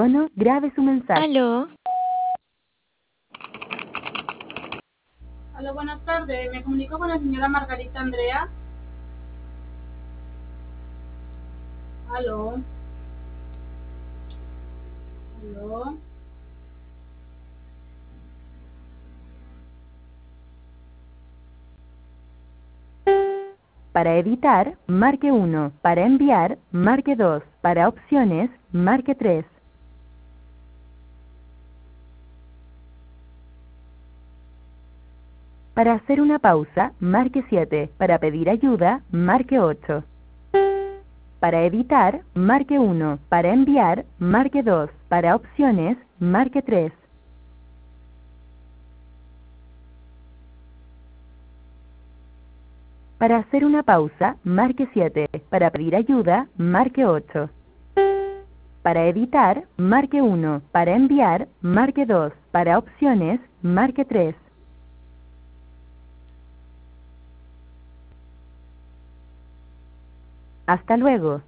tono, grabe su mensaje. Aló, Hola, buenas tardes. Me comunico con la señora Margarita Andrea. Aló. Aló. Para editar, marque 1. Para enviar, marque 2. Para opciones, marque 3. Para hacer una pausa, marque 7. Para pedir ayuda, marque 8. Para editar, marque 1. Para enviar, marque 2. Para opciones, marque 3. Para hacer una pausa, marque 7. Para pedir ayuda, marque 8. Para editar, marque 1. Para enviar, marque 2. Para opciones, marque 3. Hasta luego.